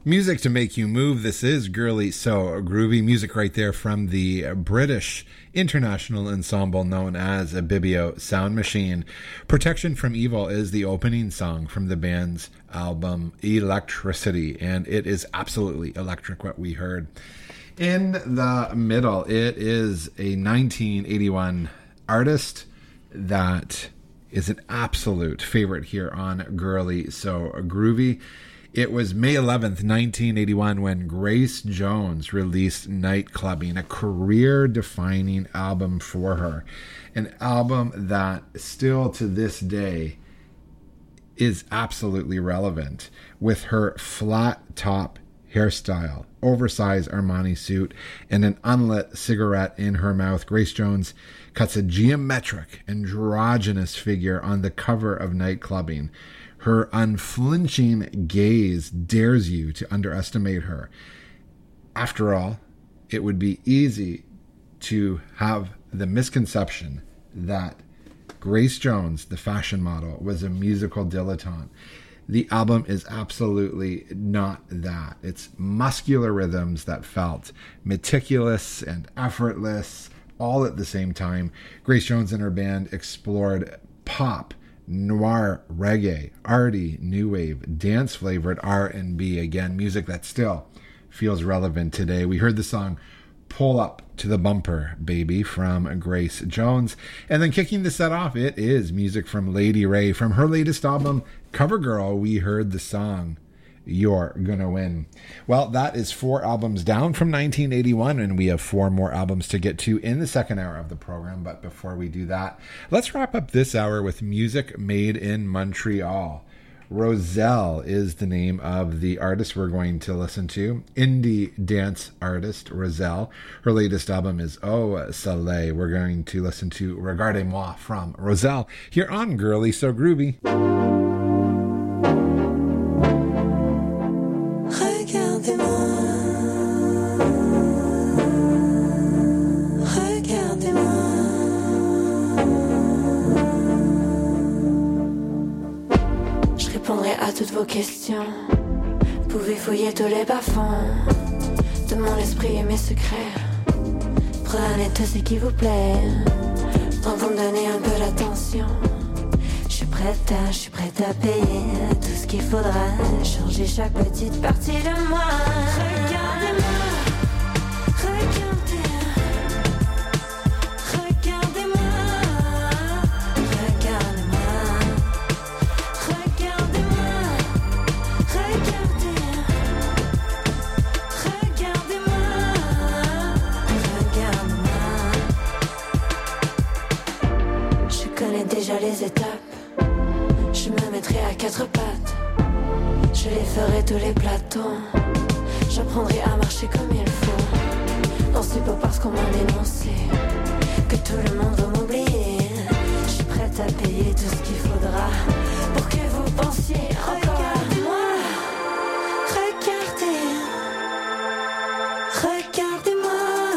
Music to make you move. This is Girly So Groovy. Music right there from the British international ensemble known as Bibio Sound Machine. Protection from Evil is the opening song from the band's album Electricity, and it is absolutely electric what we heard. In the middle, it is a 1981 artist that is an absolute favorite here on Girly So Groovy. It was May 11th, 1981, when Grace Jones released Nightclubbing, a career-defining album for her. An album that still to this day is absolutely relevant, with her flat-top hairstyle, oversized Armani suit, and an unlit cigarette in her mouth. Grace Jones cuts a geometric, androgynous figure on the cover of Nightclubbing. Her unflinching gaze dares you to underestimate her. After all, it would be easy to have the misconception that Grace Jones, the fashion model, was a musical dilettante. The album is absolutely not that. It's muscular rhythms that felt meticulous and effortless all at the same time. Grace Jones and her band explored pop, noir, reggae, arty, new wave, dance-flavored R&B. Again, music that still feels relevant today. We heard the song Pull Up to the Bumper, Baby from Grace Jones. And then kicking the set off, it is music from Lady Ray. From her latest album, CoverGirl, we heard the song You're Gonna Win. Well, that is 4 albums down from 1981, and we have 4 more albums to get to in the second hour of the program. But before we do that, let's wrap up this hour with music made in Montreal. Roselle is the name of the artist we're going to listen to. Indie dance artist Roselle. Her latest album is Oh Soleil. We're going to listen to Regardez-moi from Roselle here on Girly So Groovy. À toutes vos questions, pouvez fouiller tous les bas-fonds de mon esprit et mes secrets. Prenez tout ce qui vous plaît, donc vous me donnez un peu d'attention. Je suis prête à payer tout ce qu'il faudra, changer chaque petite partie de moi. Regardez-moi, regardez. Déjà les étapes, je me mettrai à 4 pattes, je les ferai tous les plateaux, j'apprendrai à marcher comme il faut. Non, c'est pas parce qu'on m'a dénoncé que tout le monde va m'oublier. Je suis prête à payer tout ce qu'il faudra pour que vous pensiez encore à moi. Regardez, regardez-moi.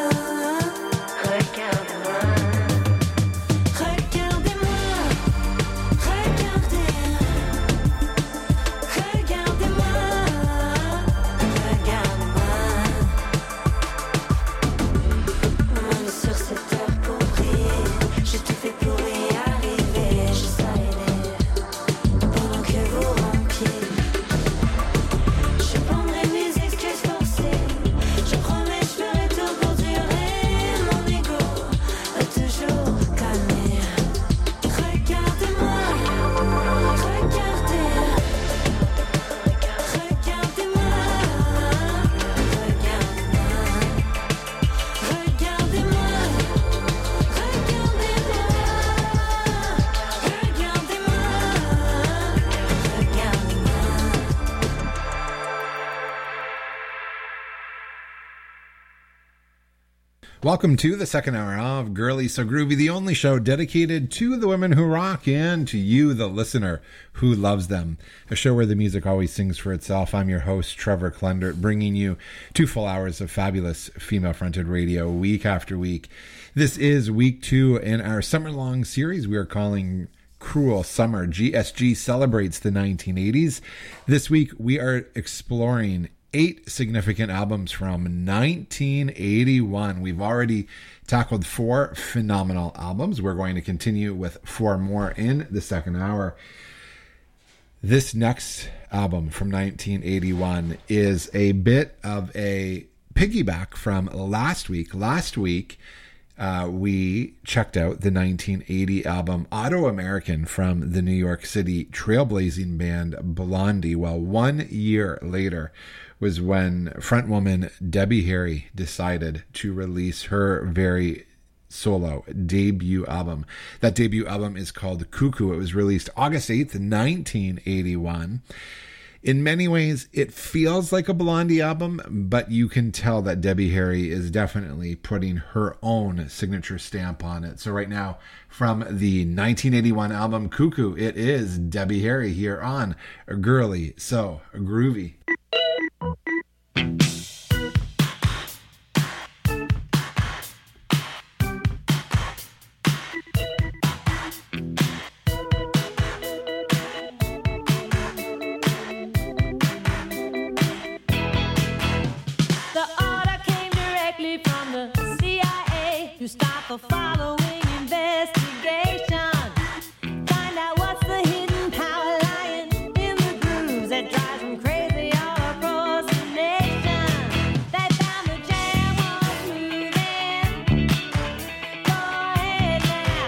Welcome to the second hour of Girly So Groovy, the only show dedicated to the women who rock and to you, the listener, who loves them. A show where the music always sings for itself. I'm your host, Trevor Klendert, bringing you 2 full hours of fabulous female-fronted radio week after week. This is week 2 in our summer-long series we are calling Cruel Summer. GSG celebrates the 1980s. This week, we are exploring 8 significant albums from 1981. We've already tackled 4 phenomenal albums. We're going to continue with 4 more in the second hour. This next album from 1981 is a bit of a piggyback from last week. Last week, we checked out the 1980 album Auto-American from the New York City trailblazing band Blondie. Well, 1 year later was when frontwoman Debbie Harry decided to release her very solo debut album. That debut album is called Cuckoo. It was released August 8th, 1981. In many ways, it feels like a Blondie album, but you can tell that Debbie Harry is definitely putting her own signature stamp on it. So right now, from the 1981 album Cuckoo, it is Debbie Harry here on Girly So Groovy. For following investigation, find out what's the hidden power lying in the grooves that drives them crazy all across the nation. They found the jam was moving. Go ahead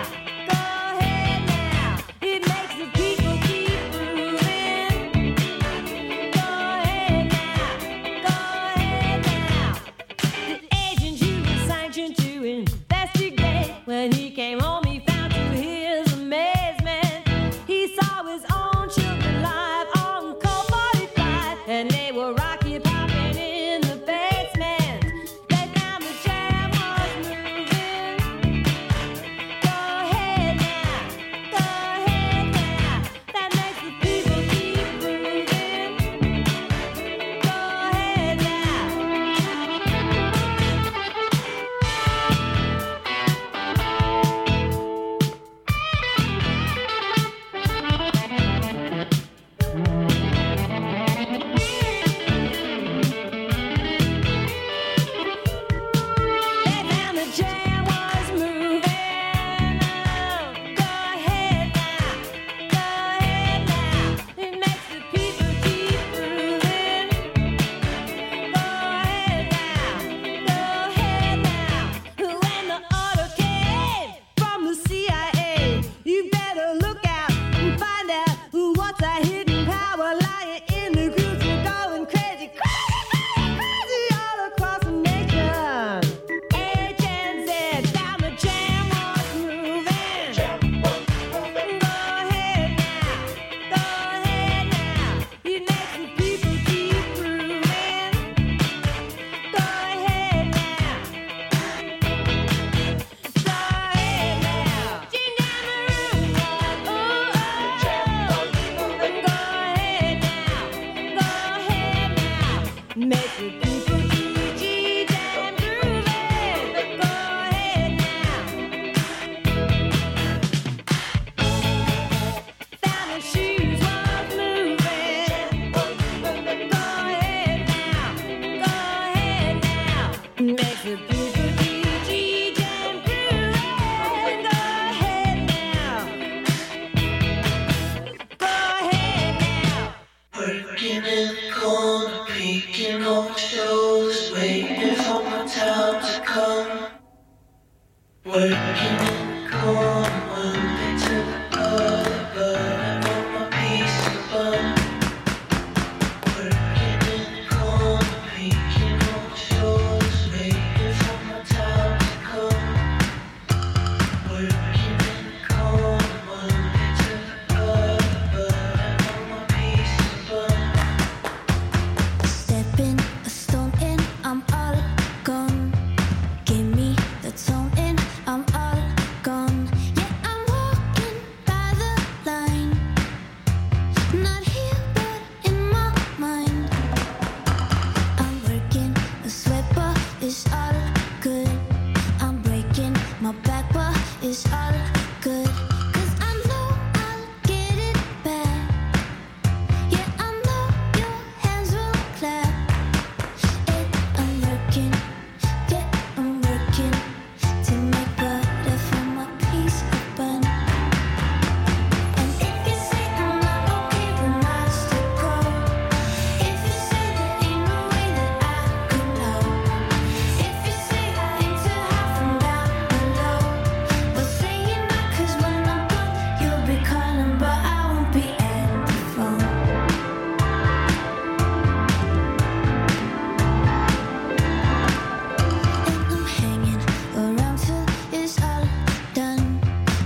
now, it makes the people keep grooving. Go ahead now, the agent you were sanctioned to when he came home, he found to his amazement, he saw his own children live on Colt 45, and they were rocky popping in the basement. They found the jam was moving. Go ahead now, that makes the people keep grooving. Go ahead now.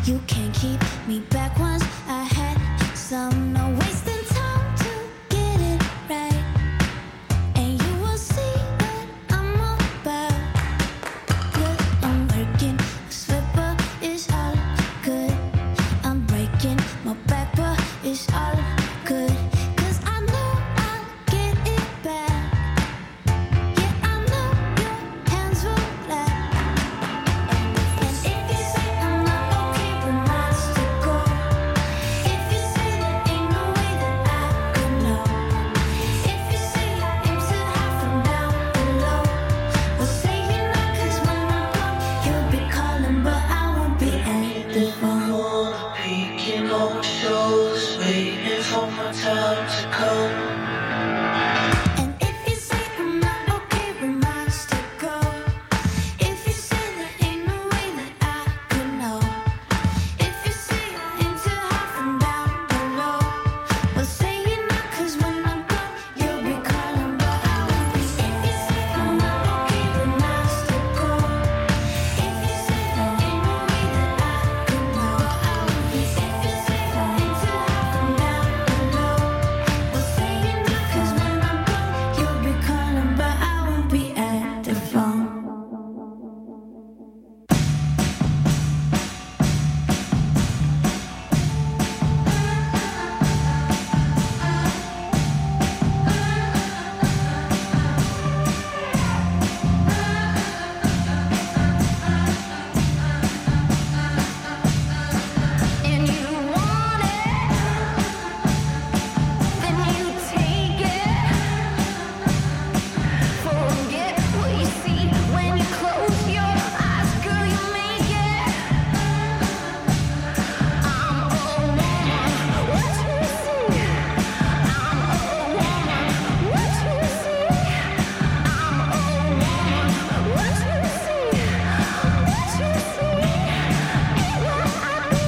You can't keep me back once I had some. No wasting time to get it right. And you will see what I'm all about. Look, I'm working, a slipper is all good. I'm breaking my back, but it's all good. 'Cause I know I'll get it back. Yeah, I know your hands will clap. And if you say I'm not okay, reminds to go. If you say there ain't no way that I could know. If you say I aim too high from down below, well say you're not, 'cause when I'm gone, you'll be calling, but I won't be at the phone. Peeking on shows, waiting for my time to come. And if you say I'm not okay, reminds to go. If you say there ain't no way that I could know. If you say I aim too high from down below, well say you're not, 'cause when I'm gone, you'll be calling, but I won't be. If you say I'm not okay, reminds to go. If you say there ain't no way that I could know, I won't be. If you say I aim too high from down below, well say you're not, 'cause when I'm gone, you'll be calling, but I won't be at the phone. And you want it, then you take it. Forget what you see when you close your eyes, girl, you make it. I'm a woman, what you see. I'm a woman, what you see. I'm a woman, what you see. What you see ain't what I be.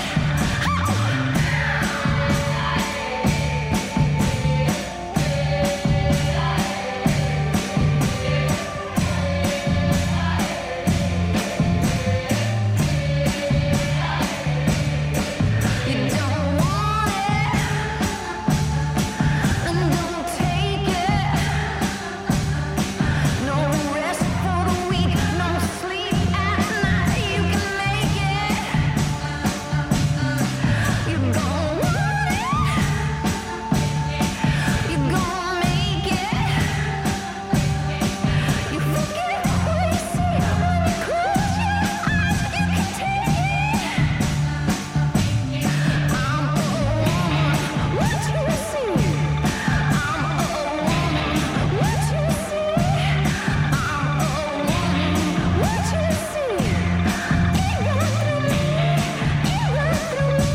You don't want it, then don't take it. No rest for the weak, no sleep at night. You can make it. You gon' want it. You gon' make it. You forget what you see when you close your eyes. You can take it. I'm a woman, what you see. I'm a woman, what you see. I'm a woman, what you see. It run through me, it run through me.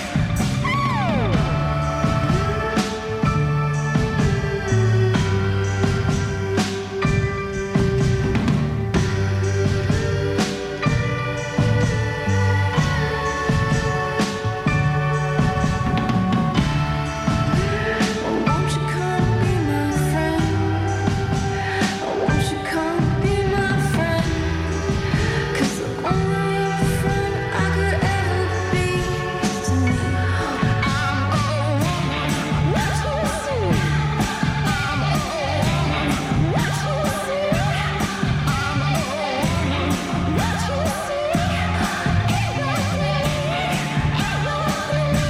Won't you come be my friend? Won't you come be my friend? 'Cause the only friend I could ever be is to me. I'm a woman, what you see. I'm a woman, what you see. I'm a woman, what you see. It run through me, it run through me.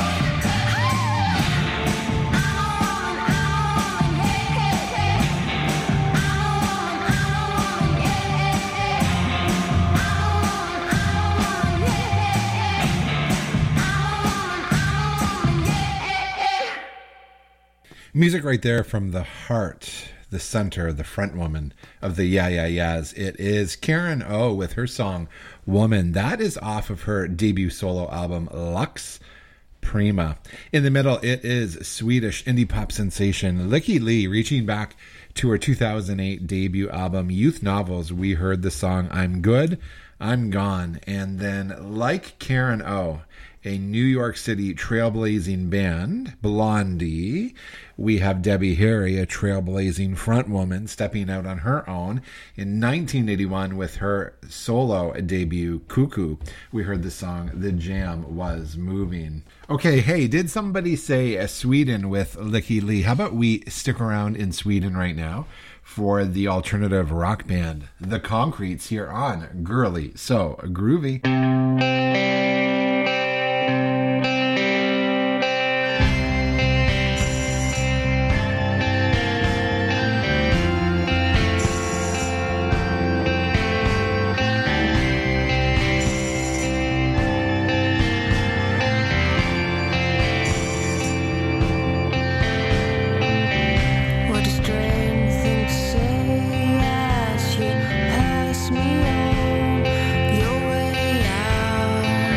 Music right there from the heart, the center, the front woman of the Yeah Yeah Yeahs. It is Karen O with her song Woman. That is off of her debut solo album Lux Prima. In the middle, it is Swedish indie pop sensation Lykke Li reaching back to her 2008 debut album Youth Novels. We heard the song I'm Good, I'm Gone. And then, like Karen O, a New York City trailblazing band, Blondie. We have Debbie Harry, a trailblazing frontwoman, stepping out on her own in 1981 with her solo debut, Cuckoo. We heard the song The Jam Was Moving. Okay, hey, did somebody say Sweden with Licky Lee? How about we stick around in Sweden right now for the alternative rock band, The Concretes, here on Girly So Groovy. What a strange thing to say as you pass me on your way out.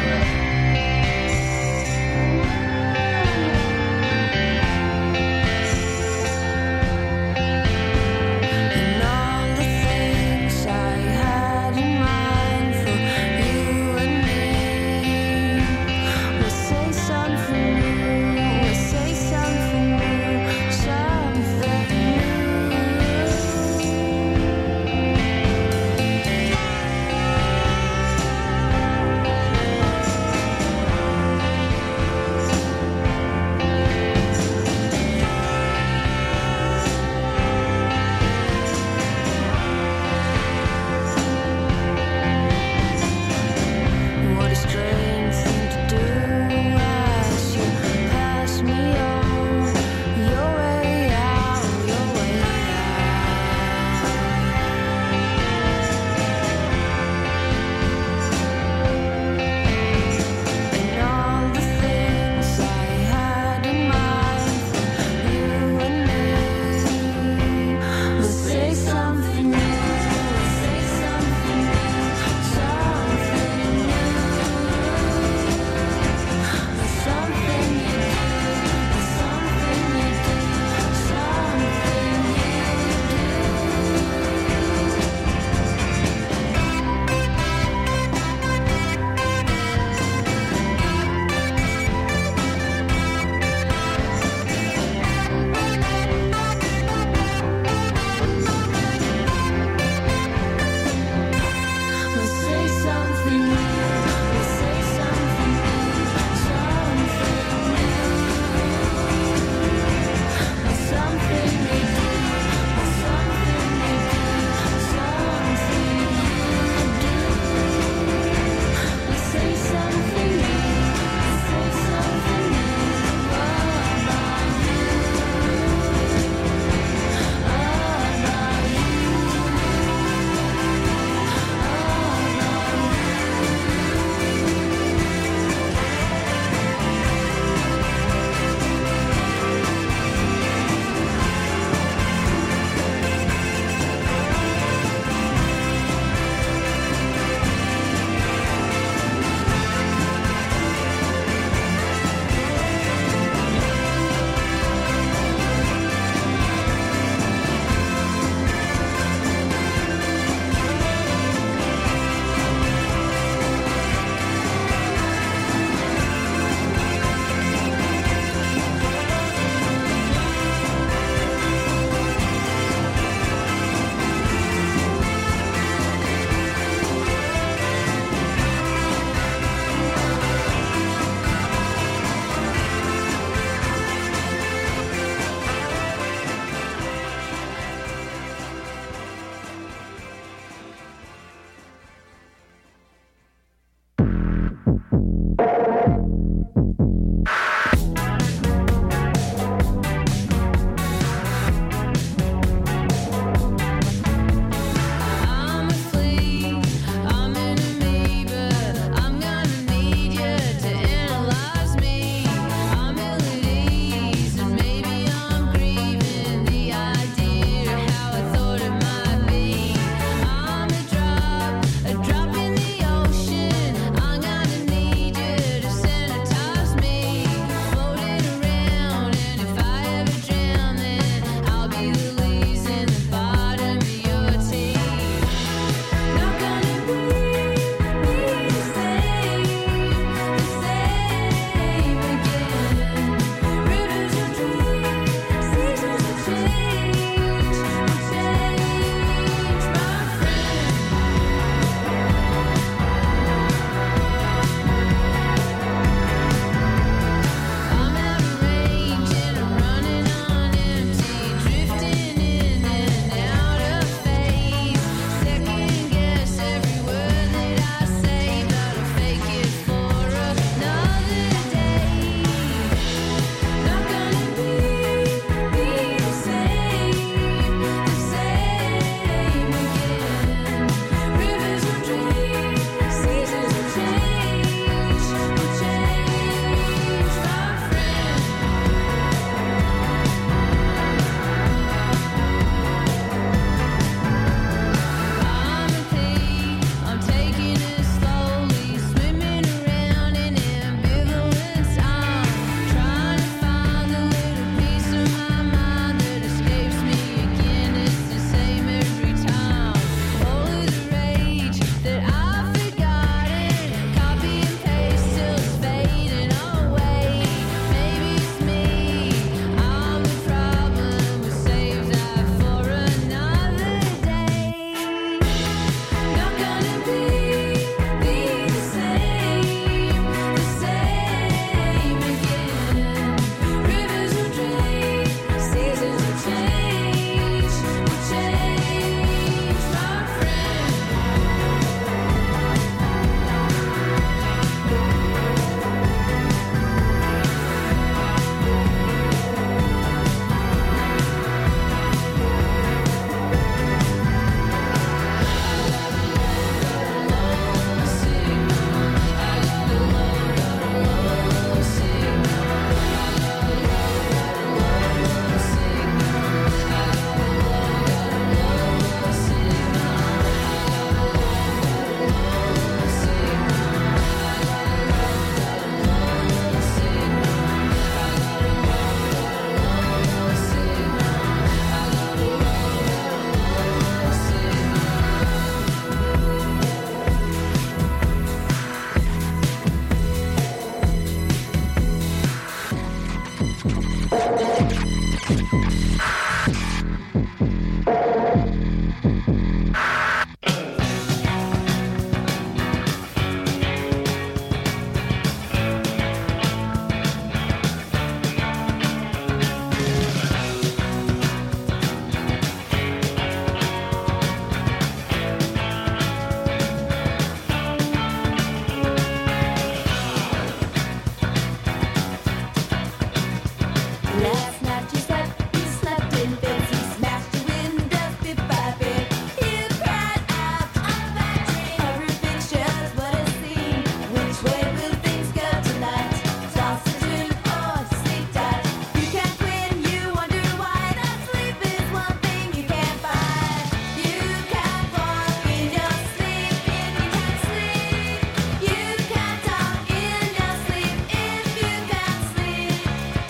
Last night you slept in bed, you smashed your windows bit by bit. You cried out, I'm battery. Every picture's what I see. Which way will things go tonight? Toss and turn or sleep tight. You can't win, you wonder why. That sleep is one thing you can't buy. You can't walk in your sleep if you can't sleep. You can't talk in your sleep if you can't sleep.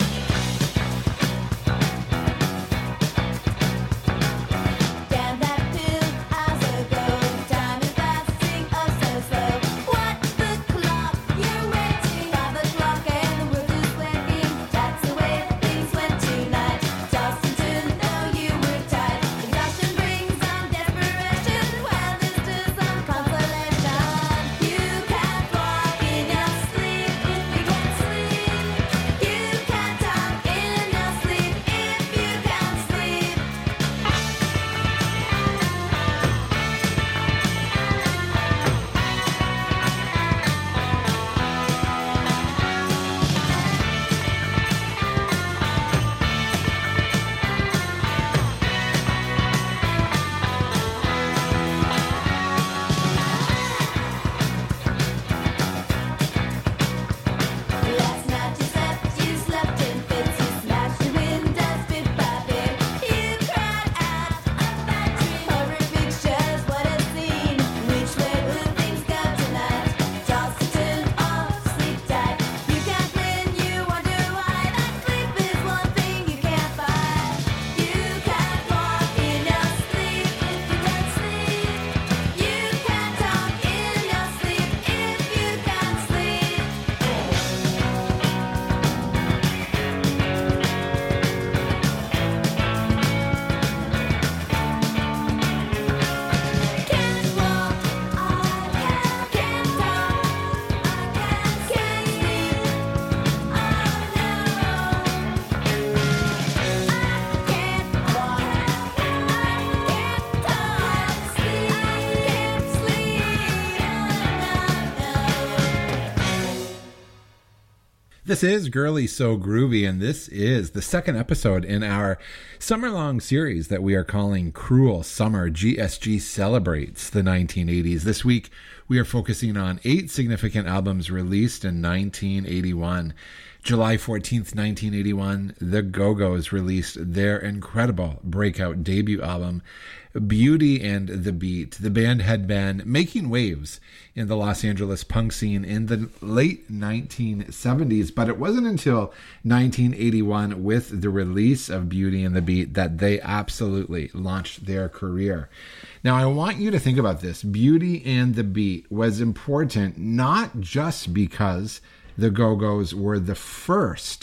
Damn that pill, hours ago. Time is passing oh so slow. What's the clock? You're waiting by the clock and the world is waking. That's the way things went tonight. Toss and turn, though you were tired. Exhaustion brings on desperation. Well, there's still some consolation. You can't walk in your sleep if you can't sleep. You can't talk in your sleep if you can't sleep. Last night you slept in fits, you smashed your windows bit by bit. You cried out, I'm battery. Horrific shows what I've seen. Which way will things go tonight? Toss and turn or sleep tight. You can't win, you wonder why. That sleep is one thing you can't buy. You can't walk in your sleep if you can't sleep. You can't talk in your sleep if you can't sleep. Can't walk, I can't talk, I can't sleep. Oh no, I can't walk, I can't talk, I can't sleep. This is Girly So Groovy, and this is the second episode in our summer-long series that we are calling Cruel Summer. GSG celebrates the 1980s. This week, we are focusing on 8 significant albums released in 1981. July 14th, 1981, the Go-Go's released their incredible breakout debut album, Beauty and the Beat. The band had been making waves in the Los Angeles punk scene in the late 1970s, but it wasn't until 1981 with the release of Beauty and the Beat that they absolutely launched their career. Now, I want you to think about this. Beauty and the Beat was important not just because the Go-Go's were the first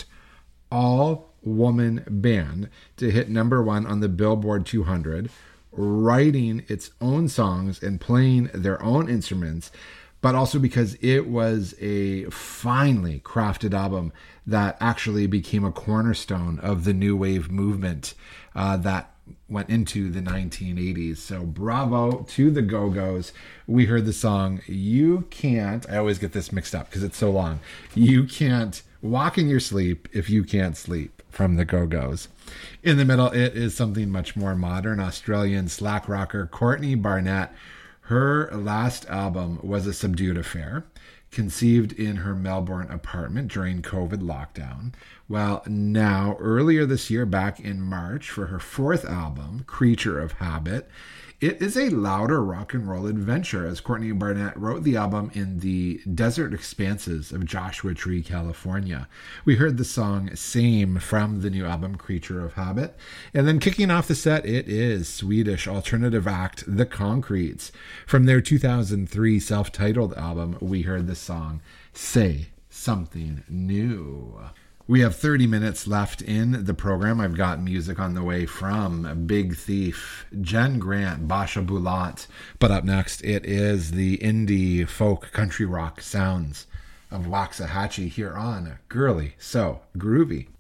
all-woman band to hit number 1 on the Billboard 200, writing its own songs and playing their own instruments, but also because it was a finely crafted album that actually became a cornerstone of the new wave movement that went into the 1980s. So bravo to the Go-Go's. We heard the song You Can't, I always get this mixed up because it's so long, You Can't Walk in Your Sleep If You Can't Sleep, from the Go-Go's. In the middle, it is something much more modern. Australian slack rocker Courtney Barnett. Her last album was a subdued affair, conceived in her Melbourne apartment during COVID lockdown. Well, now, earlier this year, back in March, for her 4th album, Creature of Habit, it is a louder rock and roll adventure, as Courtney Barnett wrote the album in the desert expanses of Joshua Tree, California. We heard the song Same from the new album Creature of Habit. And then kicking off the set, it is Swedish alternative act The Concretes. From their 2003 self-titled album, we heard the song Say Something New. We have 30 minutes left in the program. I've got music on the way from Big Thief, Jen Grant, Basha Bulat. But up next, it is the indie folk country rock sounds of Waxahachie here on Girly So Groovy.